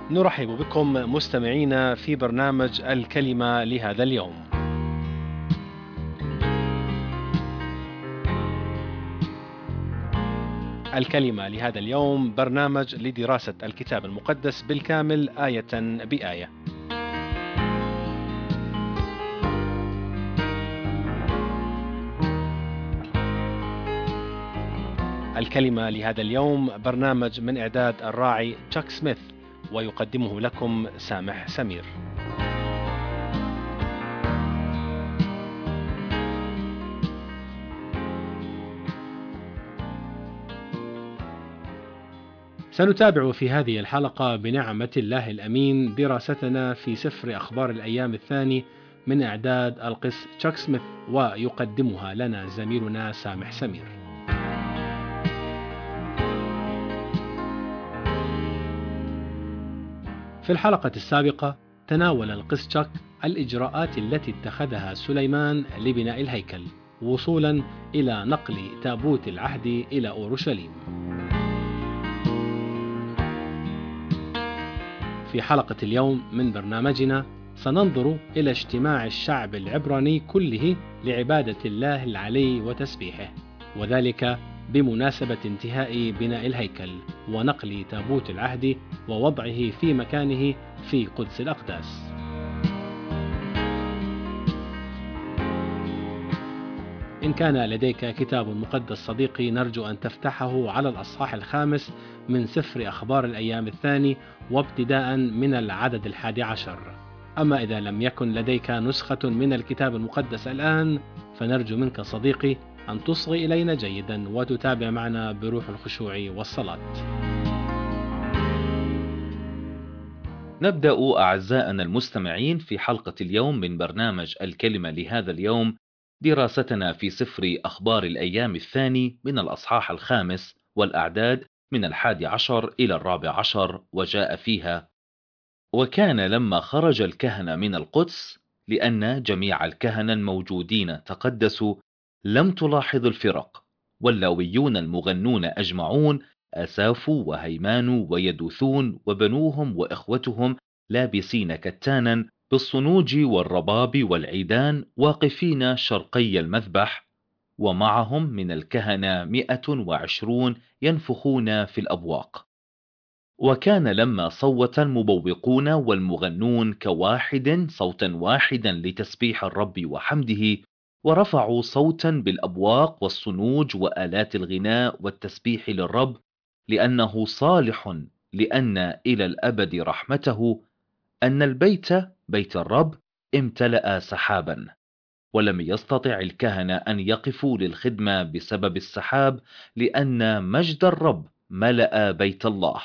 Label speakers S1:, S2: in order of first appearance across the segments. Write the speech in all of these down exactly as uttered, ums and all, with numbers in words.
S1: نرحب بكم مستمعينا في برنامج الكلمة لهذا اليوم. الكلمة لهذا اليوم برنامج لدراسة الكتاب المقدس بالكامل آية بآية. الكلمة لهذا اليوم برنامج من إعداد الراعي تشاك سميث، ويقدمه لكم سامح سمير. سنتابع في هذه الحلقة بنعمة الله الأمين دراستنا في سفر أخبار الأيام الثاني من إعداد القس تشاك سميث، ويقدمها لنا زميلنا سامح سمير. في الحلقة السابقة تناول القس تشاك الإجراءات التي اتخذها سليمان لبناء الهيكل وصولا إلى نقل تابوت العهد إلى أورشليم. في حلقة اليوم من برنامجنا سننظر إلى اجتماع الشعب العبراني كله لعبادة الله العلي وتسبيحه، وذلك بمناسبة انتهاء بناء الهيكل ونقل تابوت العهد ووضعه في مكانه في قدس الأقداس. إن كان لديك كتاب مقدس صديقي، نرجو أن تفتحه على الأصحاح الخامس من سفر أخبار الأيام الثاني، وابتداء من العدد الحادي عشر. أما إذا لم يكن لديك نسخة من الكتاب المقدس الآن، فنرجو منك صديقي أن تصغي إلينا جيدا وتتابع معنا بروح الخشوع والصلاة.
S2: نبدأ أعزائنا المستمعين في حلقة اليوم من برنامج الكلمة لهذا اليوم دراستنا في سفر أخبار الأيام الثاني من الأصحاح الخامس والأعداد من الحادي عشر إلى الرابع عشر. وجاء فيها: وكان لما خرج الكهنة من القدس، لأن جميع الكهنة الموجودين تقدسوا، لم تلاحظ الفرق، واللاويون المغنون أجمعون، أساف وهيمان ويدوثون وبنوهم وإخوتهم، لابسين كتانا بالصنوج والرباب والعيدان، واقفين شرقي المذبح، ومعهم من الكهنة مئة وعشرون ينفخون في الأبواق. وكان لما صوت المبوقون والمغنون كواحد صوتا واحدا لتسبيح الرب وحمده، ورفعوا صوتا بالأبواق والصنوج وآلات الغناء والتسبيح للرب، لأنه صالح، لأن إلى الأبد رحمته، أن البيت بيت الرب امتلأ سحابا، ولم يستطع الكهنة أن يقفوا للخدمة بسبب السحاب، لأن مجد الرب ملأ بيت الله.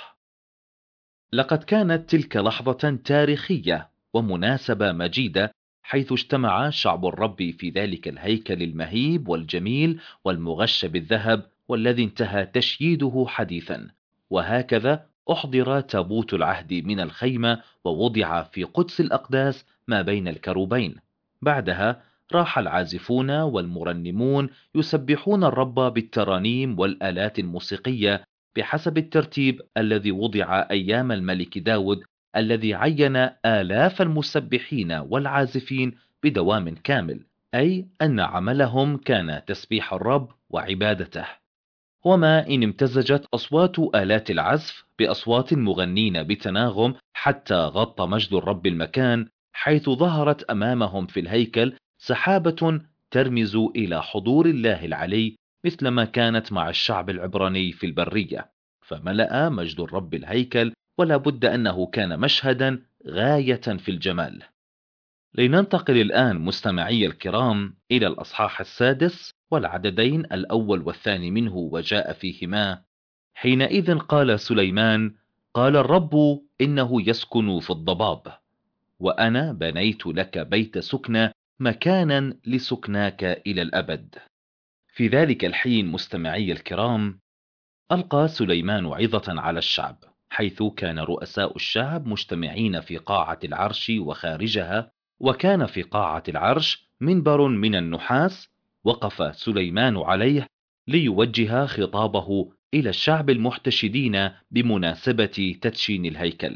S2: لقد كانت تلك لحظة تاريخية ومناسبة مجيدة، حيث اجتمع شعب الرب في ذلك الهيكل المهيب والجميل والمغش بالذهب، والذي انتهى تشييده حديثا. وهكذا أحضر تابوت العهد من الخيمة ووضع في قدس الأقداس ما بين الكروبين. بعدها راح العازفون والمرنمون يسبحون الرب بالترانيم والآلات الموسيقية بحسب الترتيب الذي وضع أيام الملك داود، الذي عين آلاف المسبحين والعازفين بدوام كامل، أي أن عملهم كان تسبيح الرب وعبادته. وما إن امتزجت أصوات آلات العزف بأصوات المغنين بتناغم حتى غطى مجد الرب المكان، حيث ظهرت أمامهم في الهيكل سحابة ترمز إلى حضور الله العلي، مثلما كانت مع الشعب العبراني في البرية. فملأ مجد الرب الهيكل، ولا بد أنه كان مشهدا غاية في الجمال. لننتقل الآن مستمعي الكرام إلى الأصحاح السادس والعددين الأول والثاني منه، وجاء فيهما: حينئذ قال سليمان: قال الرب إنه يسكن في الضباب، وأنا بنيت لك بيت سكنى، مكانا لسكناك إلى الأبد. في ذلك الحين مستمعي الكرام ألقى سليمان عظة على الشعب، حيث كان رؤساء الشعب مجتمعين في قاعة العرش وخارجها. وكان في قاعة العرش منبر من النحاس، وقف سليمان عليه ليوجه خطابه إلى الشعب المحتشدين بمناسبة تدشين الهيكل.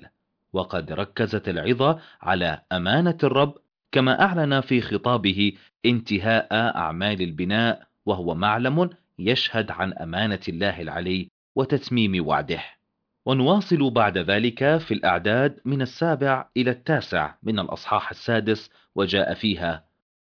S2: وقد ركزت العظة على أمانة الرب، كما أعلن في خطابه انتهاء أعمال البناء، وهو معلم يشهد عن أمانة الله العلي وتتميم وعده. ونواصل بعد ذلك في الأعداد من السابع إلى التاسع من الأصحاح السادس، وجاء فيها: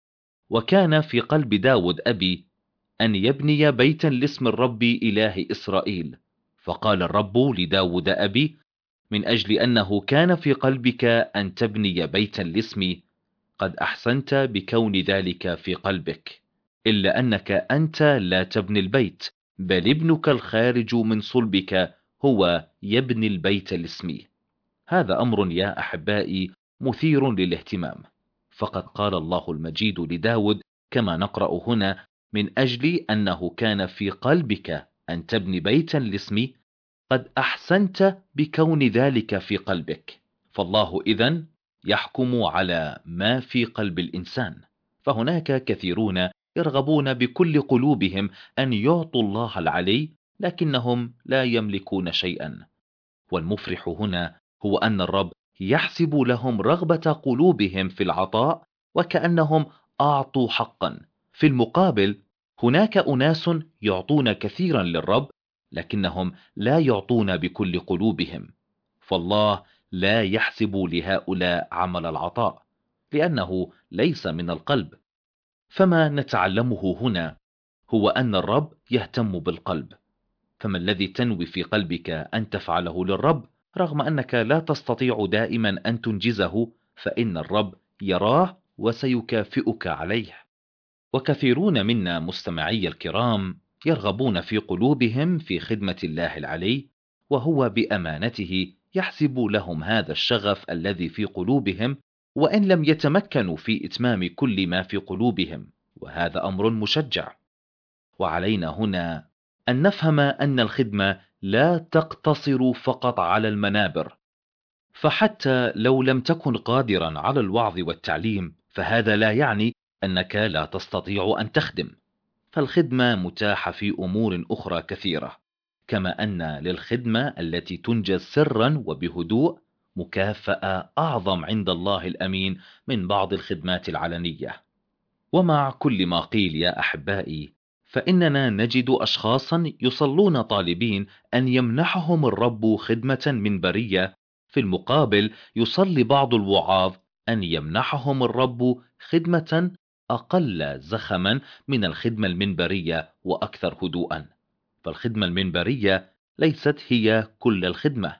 S2: وكان في قلب داود أبي أن يبني بيتا لاسم الرب إله إسرائيل. فقال الرب لداود أبي: من أجل أنه كان في قلبك أن تبني بيتا لاسمي، قد أحسنت بكون ذلك في قلبك، إلا أنك أنت لا تبني البيت، بل ابنك الخارج من صلبك هو يبني البيت لاسمي. هذا أمر يا أحبائي مثير للاهتمام، فقد قال الله المجيد لداود كما نقرأ هنا: من أجل أنه كان في قلبك أن تبني بيتا لاسمي، قد أحسنت بكون ذلك في قلبك. فالله إذن يحكم على ما في قلب الإنسان. فهناك كثيرون يرغبون بكل قلوبهم أن يعطوا الله العلي، لكنهم لا يملكون شيئا. والمفرح هنا هو أن الرب يحسب لهم رغبة قلوبهم في العطاء، وكأنهم أعطوا حقا. في المقابل هناك أناس يعطون كثيرا للرب، لكنهم لا يعطون بكل قلوبهم. فالله لا يحسب لهؤلاء عمل العطاء، لأنه ليس من القلب. فما نتعلمه هنا هو أن الرب يهتم بالقلب. فما الذي تنوي في قلبك أن تفعله للرب، رغم أنك لا تستطيع دائما أن تنجزه، فإن الرب يراه وسيكافئك عليه. وكثيرون منا مستمعي الكرام يرغبون في قلوبهم في خدمة الله العلي، وهو بأمانته يحسب لهم هذا الشغف الذي في قلوبهم، وإن لم يتمكنوا في إتمام كل ما في قلوبهم، وهذا أمر مشجع. وعلينا هنا أن نفهم أن الخدمة لا تقتصر فقط على المنابر، فحتى لو لم تكن قادرا على الوعظ والتعليم، فهذا لا يعني أنك لا تستطيع أن تخدم. فالخدمة متاحة في أمور أخرى كثيرة، كما أن للخدمة التي تنجز سرا وبهدوء مكافأة أعظم عند الله الأمين من بعض الخدمات العلنية. ومع كل ما قيل يا أحبائي، فإننا نجد أشخاصا يصلون طالبين أن يمنحهم الرب خدمة منبرية. في المقابل يصلي بعض الوعاظ أن يمنحهم الرب خدمة أقل زخما من الخدمة المنبرية وأكثر هدوءا. فالخدمة المنبرية ليست هي كل الخدمة.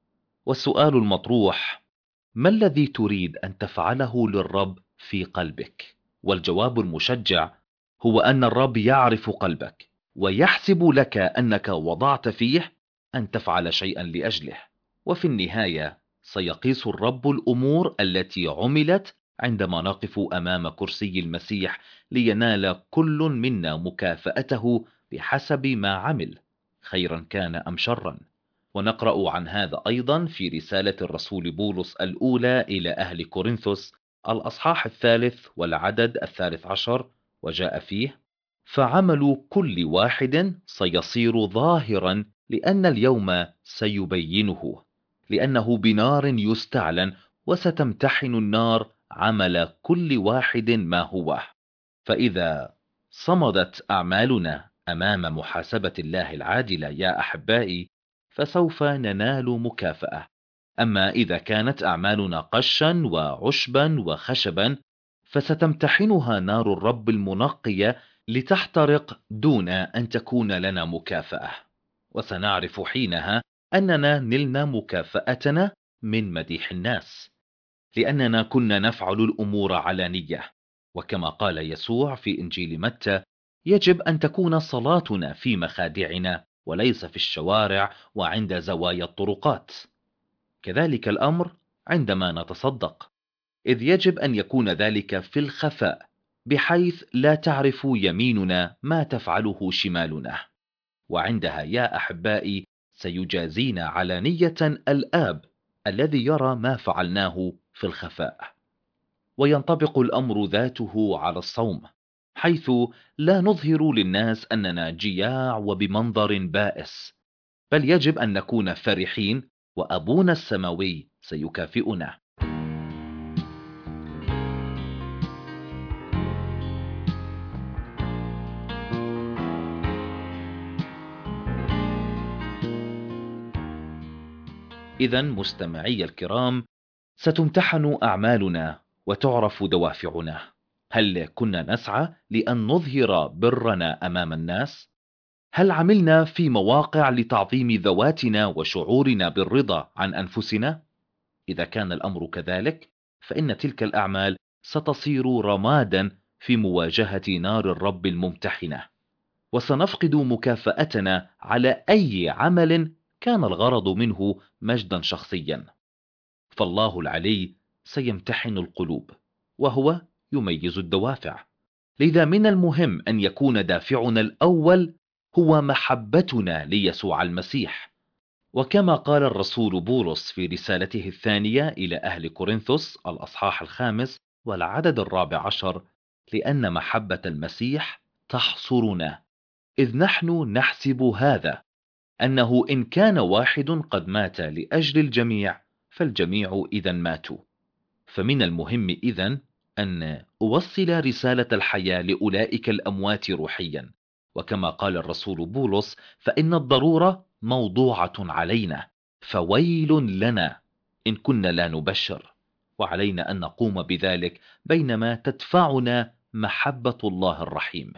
S2: والسؤال المطروح: ما الذي تريد أن تفعله للرب في قلبك؟ والجواب المشجع هو أن الرب يعرف قلبك، ويحسب لك أنك وضعت فيه أن تفعل شيئا لأجله. وفي النهاية سيقيس الرب الأمور التي عملت عندما نقف أمام كرسي المسيح، لينال كل منا مكافأته بحسب ما عمل، خيرا كان أم شرا. ونقرأ عن هذا أيضا في رسالة الرسول بولس الأولى إلى أهل كورنثوس الأصحاح الثالث والعدد الثالث عشر، وجاء فيه: فعمل كل واحد سيصير ظاهرا، لأن اليوم سيبينه، لأنه بنار يستعلن، وستمتحن النار عمل كل واحد ما هو. فإذا صمدت أعمالنا أمام محاسبة الله العادلة يا أحبائي، فسوف ننال مكافأة. أما إذا كانت أعمالنا قشا وعشبا وخشبا، فستمتحنها نار الرب المنقية لتحترق دون أن تكون لنا مكافأة. وسنعرف حينها أننا نلنا مكافأتنا من مديح الناس، لأننا كنا نفعل الأمور علانية. وكما قال يسوع في إنجيل متى: يجب أن تكون صلاتنا في مخادعنا، وليس في الشوارع وعند زوايا الطرقات. كذلك الأمر عندما نتصدق، إذ يجب أن يكون ذلك في الخفاء، بحيث لا تعرف يميننا ما تفعله شمالنا. وعندها يا أحبائي سيجازينا علانية الآب الذي يرى ما فعلناه في الخفاء. وينطبق الأمر ذاته على الصوم، حيث لا نظهر للناس أننا جياع وبمنظر بائس، بل يجب أن نكون فرحين وأبونا السماوي سيكافئنا. إذا مستمعي الكرام، ستمتحن أعمالنا وتعرف دوافعنا. هل كنا نسعى لأن نظهر برنا أمام الناس؟ هل عملنا في مواقع لتعظيم ذواتنا وشعورنا بالرضا عن أنفسنا؟ إذا كان الأمر كذلك، فإن تلك الأعمال ستصير رمادا في مواجهة نار الرب الممتحنة، وسنفقد مكافأتنا على أي عمل كان الغرض منه مجدا شخصيا. فالله العلي سيمتحن القلوب، وهو يميز الدوافع. لذا من المهم أن يكون دافعنا الأول هو محبتنا ليسوع المسيح. وكما قال الرسول بولس في رسالته الثانية إلى أهل كورنثوس الأصحاح الخامس والعدد الرابع عشر: لأن محبة المسيح تحصرنا، إذ نحن نحسب هذا، أنه إن كان واحد قد مات لأجل الجميع، فالجميع إذن ماتوا. فمن المهم إذن أن أوصل رسالة الحياة لأولئك الأموات روحيا. وكما قال الرسول بولس: فإن الضرورة موضوعة علينا، فويل لنا إن كنا لا نبشر. وعلينا أن نقوم بذلك بينما تدفعنا محبة الله الرحيم.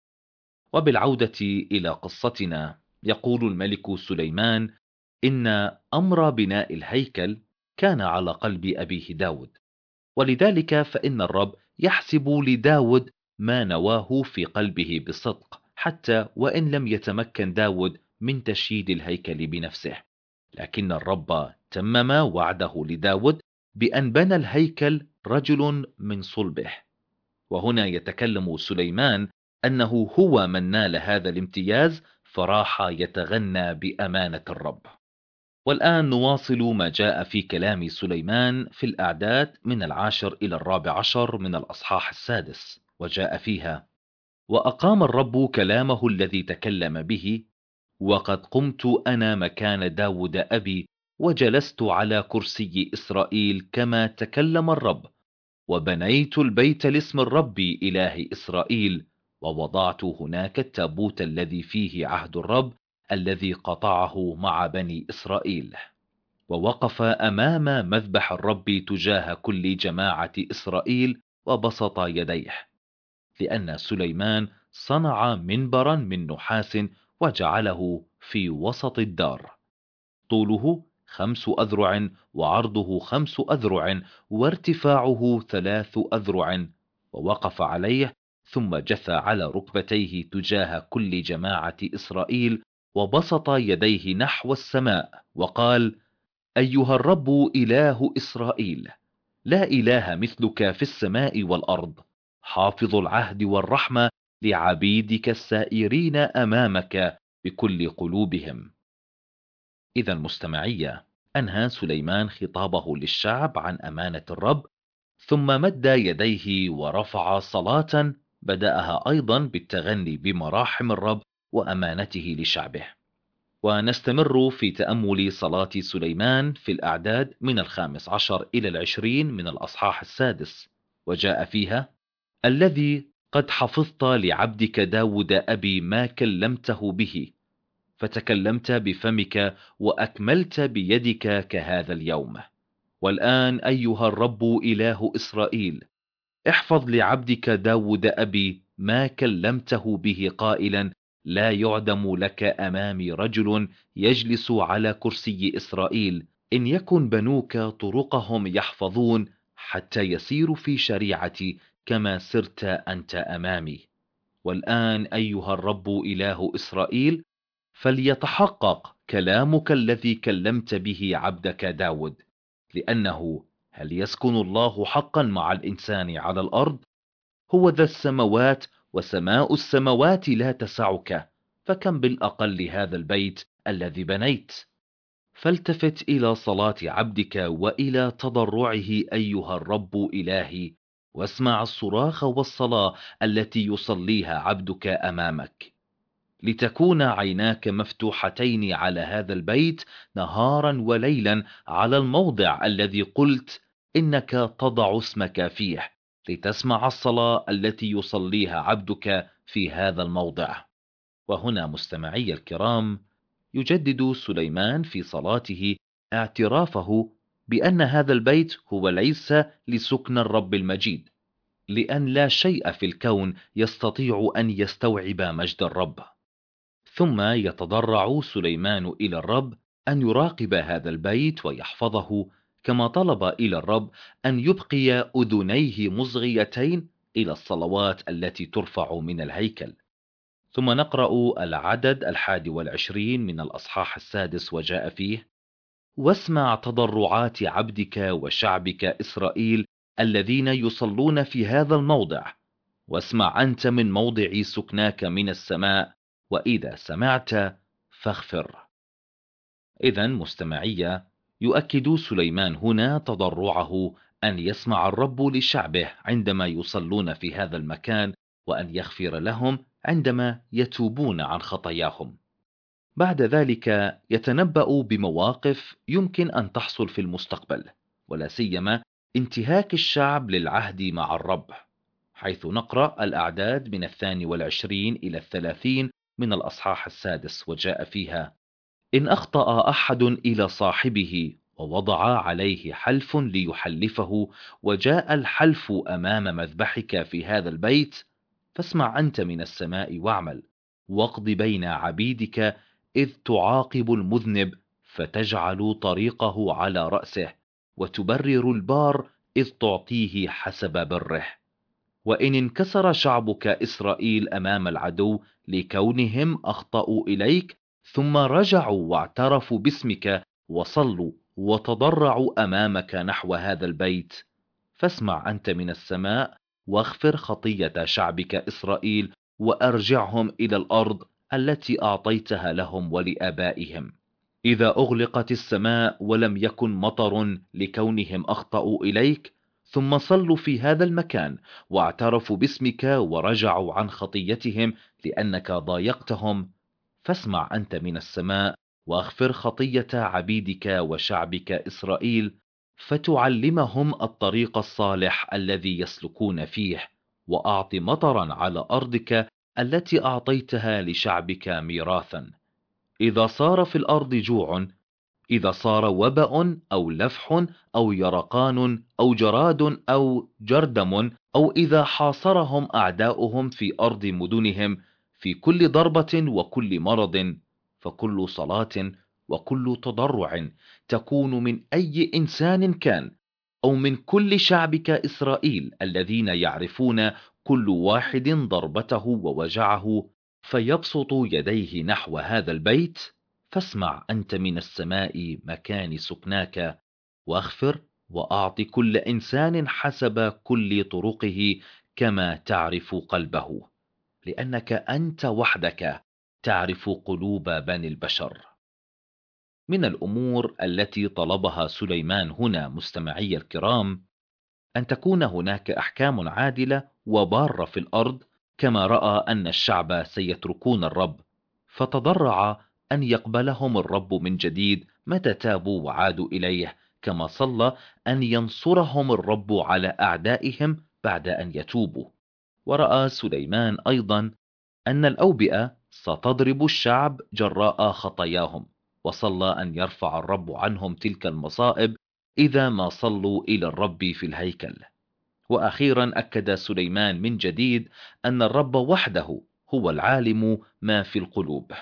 S2: وبالعودة إلى قصتنا، يقول الملك سليمان إن أمر بناء الهيكل كان على قلب أبيه داود، ولذلك فإن الرب يحسب لداود ما نواه في قلبه بصدق، حتى وإن لم يتمكن داود من تشييد الهيكل بنفسه. لكن الرب تمم وعده لداود بأن بنى الهيكل رجل من صلبه. وهنا يتكلم سليمان أنه هو من نال هذا الامتياز، فراح يتغنى بأمانة الرب. والآن نواصل ما جاء في كلام سليمان في الأعداد من العاشر إلى الرابع عشر من الأصحاح السادس، وجاء فيها: وأقام الرب كلامه الذي تكلم به، وقد قمت أنا مكان داود أبي، وجلست على كرسي إسرائيل كما تكلم الرب، وبنيت البيت لاسم الرب إله إسرائيل، ووضعت هناك التابوت الذي فيه عهد الرب الذي قطعه مع بني إسرائيل. ووقف أمام مذبح الرب تجاه كل جماعة إسرائيل وبسط يديه، لأن سليمان صنع منبرا من نحاس وجعله في وسط الدار، طوله خمس أذرع وعرضه خمس أذرع وارتفاعه ثلاث أذرع، ووقف عليه ثم جثى على ركبتيه تجاه كل جماعة إسرائيل وبسط يديه نحو السماء وقال: أيها الرب إله إسرائيل، لا إله مثلك في السماء والأرض، حافظ العهد والرحمة لعبيدك السائرين أمامك بكل قلوبهم. إذا المستمعية، أنهى سليمان خطابه للشعب عن أمانة الرب، ثم مد يديه ورفع صلاة بدأها أيضا بالتغني بمراحم الرب وأمانته لشعبه. ونستمر في تأمل صلاة سليمان في الأعداد من الخامس عشر إلى العشرين من الأصحاح السادس، وجاء فيها: الذي قد حفظت لعبدك داود أبي ما كلمته به، فتكلمت بفمك وأكملت بيدك كهذا اليوم. والآن أيها الرب إله إسرائيل، احفظ لعبدك داود أبي ما كلمته به قائلا: لا يعدم لك أمامي رجل يجلس على كرسي إسرائيل، إن يكن بنوك طرقهم يحفظون حتى يسيروا في شريعتي كما سرت أنت أمامي. والآن أيها الرب إله إسرائيل، فليتحقق كلامك الذي كلمت به عبدك داود، لأنه هل يسكن الله حقا مع الإنسان على الأرض؟ هو ذا السماوات وسماء السماوات لا تسعك، فكم بالأقل هذا البيت الذي بنيت؟ فالتفت إلى صلاة عبدك وإلى تضرعه أيها الرب إلهي، واسمع الصراخ والصلاة التي يصليها عبدك أمامك. لتكون عيناك مفتوحتين على هذا البيت نهارا وليلا، على الموضع الذي قلت إنك تضع اسمك فيه، لتسمع الصلاة التي يصليها عبدك في هذا الموضع. وهنا مستمعي الكرام، يجدد سليمان في صلاته اعترافه بأن هذا البيت هو ليس لسكن الرب المجيد، لأن لا شيء في الكون يستطيع أن يستوعب مجد الرب. ثم يتضرع سليمان إلى الرب أن يراقب هذا البيت ويحفظه، كما طلب إلى الرب أن يبقي أذنيه مصغيتين إلى الصلوات التي ترفع من الهيكل. ثم نقرأ العدد الحادي والعشرين من الأصحاح السادس وجاء فيه: واسمع تضرعات عبدك وشعبك إسرائيل الذين يصلون في هذا الموضع، واسمع أنت من موضع سكناك من السماء، وإذا سمعت فاغفر. إذن مستمعية، يؤكد سليمان هنا تضرعه أن يسمع الرب لشعبه عندما يصلون في هذا المكان، وأن يغفر لهم عندما يتوبون عن خطاياهم. بعد ذلك يتنبأ بمواقف يمكن أن تحصل في المستقبل، ولا سيما انتهاك الشعب للعهد مع الرب، حيث نقرأ الأعداد من الثاني والعشرين إلى الثلاثين من الأصحاح السادس وجاء فيها: إن أخطأ أحد إلى صاحبه ووضع عليه حلف ليحلفه، وجاء الحلف أمام مذبحك في هذا البيت، فاسمع أنت من السماء واعمل، واقض بين عبيدك إذ تعاقب المذنب، فتجعل طريقه على رأسه، وتبرر البار إذ تعطيه حسب بره. وإن انكسر شعبك إسرائيل أمام العدو لكونهم أخطأوا إليك، ثم رجعوا واعترفوا باسمك وصلوا وتضرعوا أمامك نحو هذا البيت، فاسمع أنت من السماء واغفر خطية شعبك إسرائيل، وأرجعهم إلى الأرض التي أعطيتها لهم ولآبائهم. إذا أغلقت السماء ولم يكن مطر لكونهم أخطأوا إليك، ثم صلوا في هذا المكان واعترفوا باسمك ورجعوا عن خطيتهم لأنك ضايقتهم، فاسمع أنت من السماء واغفر خطية عبيدك وشعبك إسرائيل، فتعلمهم الطريق الصالح الذي يسلكون فيه، وأعط مطرا على أرضك التي أعطيتها لشعبك ميراثا. إذا صار في الأرض جوع، إذا صار وبأ أو لفح أو يرقان أو جراد أو جردم، أو إذا حاصرهم أعداؤهم في أرض مدنهم في كل ضربة وكل مرض، فكل صلاة وكل تضرع تكون من أي إنسان كان، أو من كل شعبك إسرائيل الذين يعرفون كل واحد ضربته ووجعه، فيبسط يديه نحو هذا البيت، فاسمع أنت من السماء مكان سكناك، واغفر وأعط كل إنسان حسب كل طرقه كما تعرف قلبه، لأنك أنت وحدك تعرف قلوب بني البشر. من الأمور التي طلبها سليمان هنا مستمعي الكرام، أن تكون هناك أحكام عادلة وبارة في الأرض، كما رأى أن الشعب سيتركون الرب، فتضرع أن يقبلهم الرب من جديد متى تابوا وعادوا إليه، كما صلى أن ينصرهم الرب على أعدائهم بعد أن يتوبوا. ورأى سليمان أيضا أن الأوبئة ستضرب الشعب جراء خطاياهم، وصلى أن يرفع الرب عنهم تلك المصائب إذا ما صلوا إلى الرب في الهيكل. وأخيرا أكد سليمان من جديد أن الرب وحده هو العالم ما في القلوب.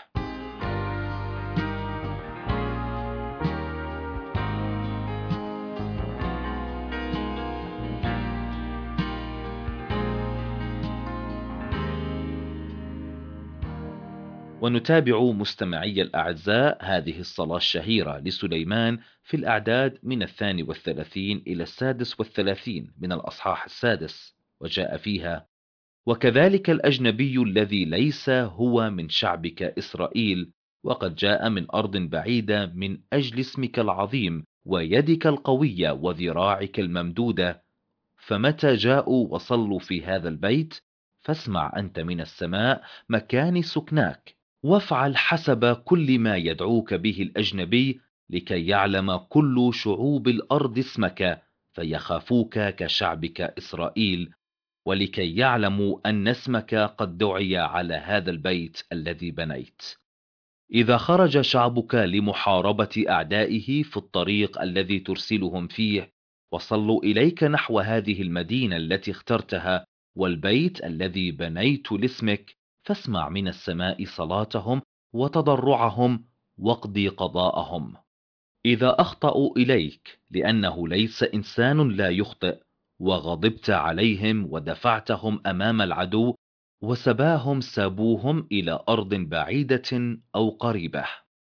S2: ونتابع مستمعي الأعزاء هذه الصلاة الشهيرة لسليمان في الأعداد من الثاني والثلاثين إلى السادس والثلاثين من الأصحاح السادس، وجاء فيها: وكذلك الأجنبي الذي ليس هو من شعبك إسرائيل، وقد جاء من أرض بعيدة من أجل اسمك العظيم ويدك القوية وذراعك الممدودة، فمتى جاءوا وصلوا في هذا البيت، فاسمع أنت من السماء مكان سكناك، وافعل حسب كل ما يدعوك به الأجنبي، لكي يعلم كل شعوب الأرض اسمك، فيخافوك كشعبك إسرائيل، ولكي يعلموا أن اسمك قد دعي على هذا البيت الذي بنيت. إذا خرج شعبك لمحاربة أعدائه في الطريق الذي ترسلهم فيه، وصلوا إليك نحو هذه المدينة التي اخترتها والبيت الذي بنيت لاسمك، فاسمع من السماء صلاتهم وتضرعهم، واقضي قضاءهم. إذا أخطأوا إليك، لأنه ليس إنسان لا يخطئ، وغضبت عليهم ودفعتهم أمام العدو، وسباهم سابوهم إلى أرض بعيدة أو قريبة.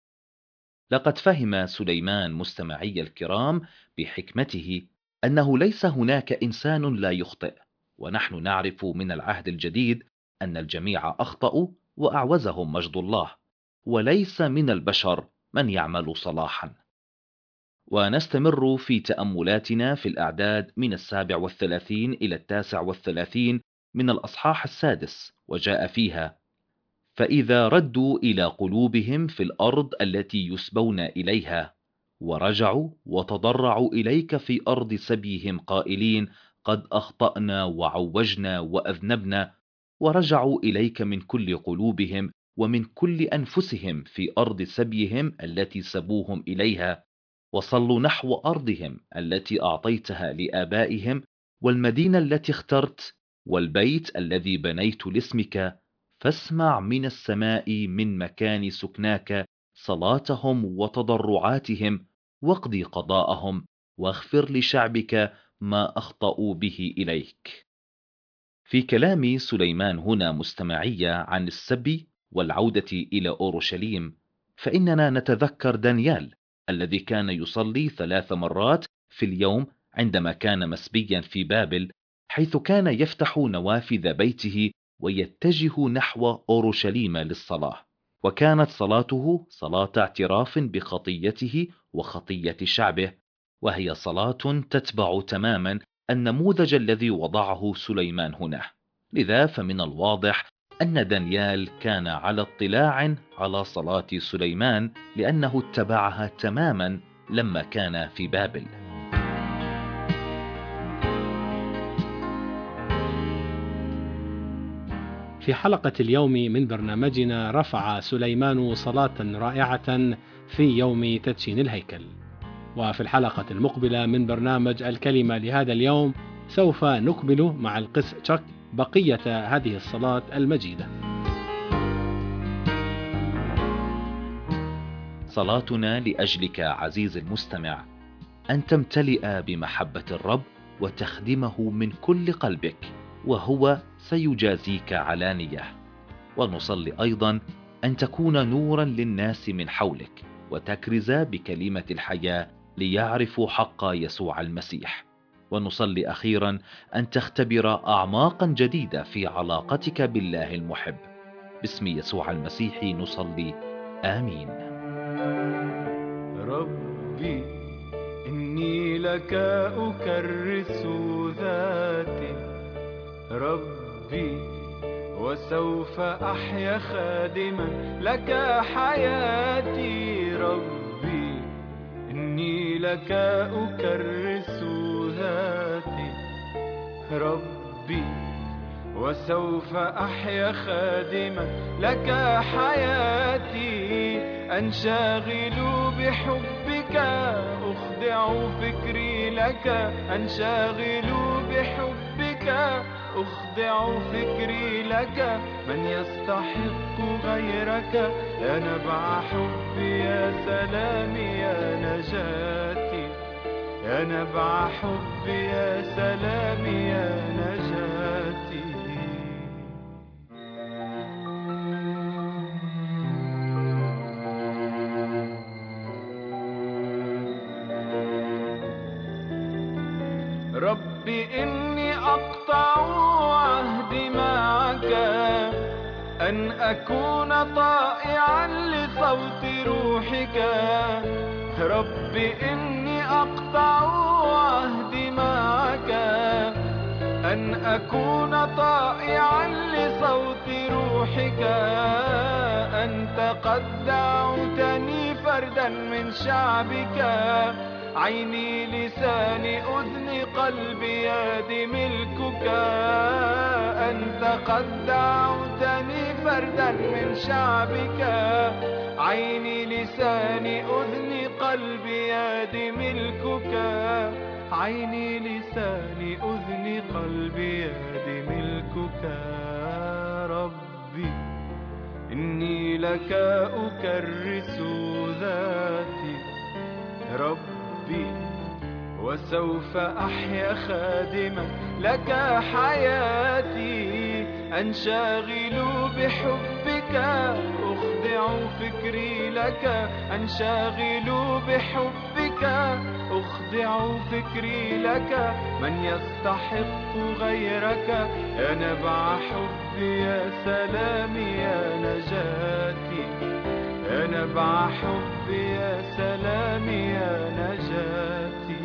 S2: لقد فهم سليمان مستمعي الكرام بحكمته أنه ليس هناك إنسان لا يخطئ، ونحن نعرف من العهد الجديد أن الجميع أخطأوا وأعوزهم مجد الله، وليس من البشر من يعمل صلاحا. ونستمر في تأملاتنا في الأعداد من السابع والثلاثين إلى التاسع والثلاثين من الأصحاح السادس، وجاء فيها: فإذا ردوا إلى قلوبهم في الأرض التي يسبون إليها، ورجعوا وتضرعوا إليك في أرض سبيهم قائلين: قد أخطأنا وعوجنا وأذنبنا، ورجعوا إليك من كل قلوبهم ومن كل أنفسهم في أرض سبيهم التي سبوهم إليها، وصلوا نحو أرضهم التي أعطيتها لآبائهم، والمدينة التي اخترت، والبيت الذي بنيت لاسمك، فاسمع من السماء من مكان سكناك صلاتهم وتضرعاتهم، واقضي قضاءهم، واغفر لشعبك ما أخطأوا به إليك. في كلام سليمان هنا مستمعية عن السبي والعودة إلى أورشليم، فإننا نتذكر دانيال الذي كان يصلي ثلاث مرات في اليوم عندما كان مسبيا في بابل، حيث كان يفتح نوافذ بيته ويتجه نحو أورشليم للصلاة. وكانت صلاته صلاة اعتراف بخطيته وخطية شعبه، وهي صلاة تتبع تماما النموذج الذي وضعه سليمان هنا. لذا فمن الواضح أن دانيال كان على اطلاع على صلاة سليمان، لأنه اتبعها تماما لما كان في بابل.
S1: في حلقة اليوم من برنامجنا رفع سليمان صلاة رائعة في يوم تدشين الهيكل. وفي الحلقة المقبلة من برنامج الكلمة لهذا اليوم سوف نكمل مع القس تشاك بقية هذه الصلاة المجيدة.
S2: صلاتنا لأجلك عزيز المستمع أن تمتلئ بمحبة الرب وتخدمه من كل قلبك، وهو سيجازيك علانية. ونصلي أيضا أن تكون نورا للناس من حولك، وتكرز بكلمة الحياة ليعرفوا حق يسوع المسيح. ونصلي أخيرا أن تختبر أعماقا جديدة في علاقتك بالله المحب. باسم يسوع المسيح نصلي، آمين.
S3: ربي إني لك أكرس ذاتي، ربي وسوف أحيا خادما لك حياتي، ربي إني لك أكرس ذاتي، ربي وسوف أحيا خادما لك حياتي، أنشغل بحبك أخضع فكري لك، أنشغل بحبك أخضع فكري لك، من يستحق غيرك لا نبع حبي، يا سلامي يا نجاتي، يا نبع حبي يا سلامي يا نجاتي. ربي إني أقطع عهدي معك، أن أكون طائعا لصوت روحك، ربي إني أقطع عهدي معك، أن أكون طائعا لصوت روحك. أنت قد دعوتني فردا من شعبك، عيني لساني أذني قلبي يدي ملكك. أنت قد دعوتني فردا من شعبك، عيني لساني أذني قلبي يدي ملكك. عيني لساني أذني قلبي يدي ملكك. ربي إني لك أكرس ذاتي، ربي وسوف أحيا خادما لك حياتي. أنشغل بحبك أخضع فكري لك، أنشغل بحبك أخضع فكري لك. من يستحق غيرك يا نبع حبي، يا سلامي يا نجاتي. يا نبع حبي يا سلامي يا نجاتي.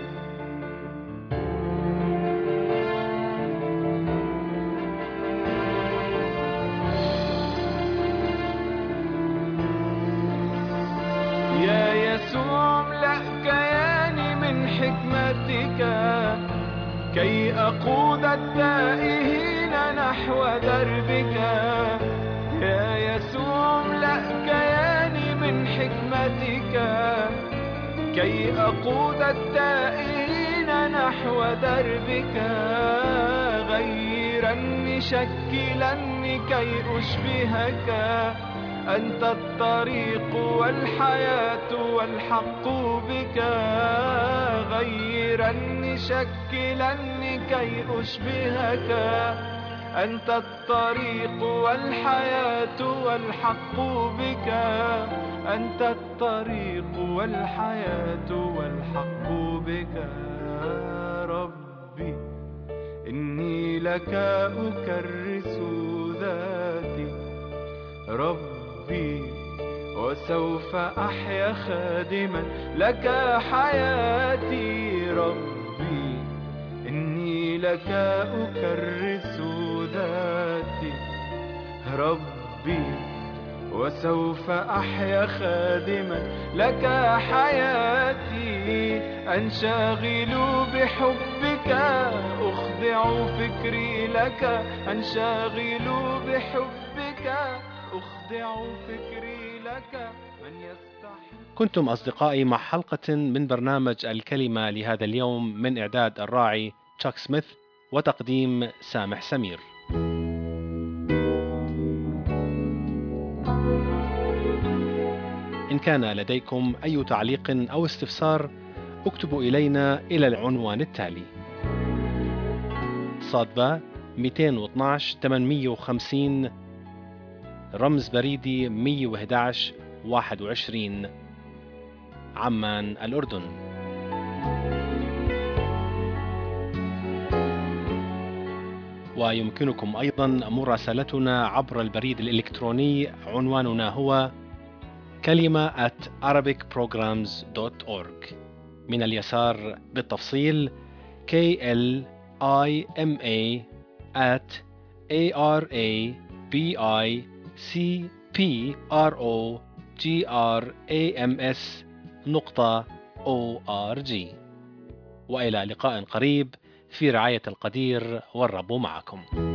S3: يا يسوع املأ كياني من حكمتك، كي أقود التائهين نحو دربك. يا يسوع املأ كياني من حكمتك، كي أقود التائهين نحو دربك. غيرني شكلني كي أشبهك، أنت الطريق والحياة والحق بك. غيرني شكلني كي أشبهك، أنت الطريق والحياة والحق بك. أنت الطريق والحياة والحق بك. ربي إني لك أكرس ذاتي، ربي وسوف أحيا خادما لك حياتي. ربي إني لك أكرس ذاتي، ربي وسوف أحيا خادما لك حياتي. أنشغل بحبك أخضع فكري لك، أنشغل بحبك أخضع فكري لك. من يستحق.
S1: كنتم أصدقائي مع حلقة من برنامج الكلمة لهذا اليوم، من إعداد الراعي تشاك سميث وتقديم سامح سمير. إن كان لديكم أي تعليق أو استفسار اكتبوا إلينا إلى العنوان التالي: صادبة مئتين واثناشر ثمانمئة وخمسين، رمز بريدي مئة وأحد عشر واحد وعشرين، عمان الأردن. ويمكنكم أيضا مراسلتنا عبر البريد الإلكتروني، عنواننا هو كلمة at arabic programs dot org. من اليسار بالتفصيل K L I M A at A R A B I C P R O G R A M S نقطة O R G. وإلى لقاء قريب في رعاية القدير، والرب معكم.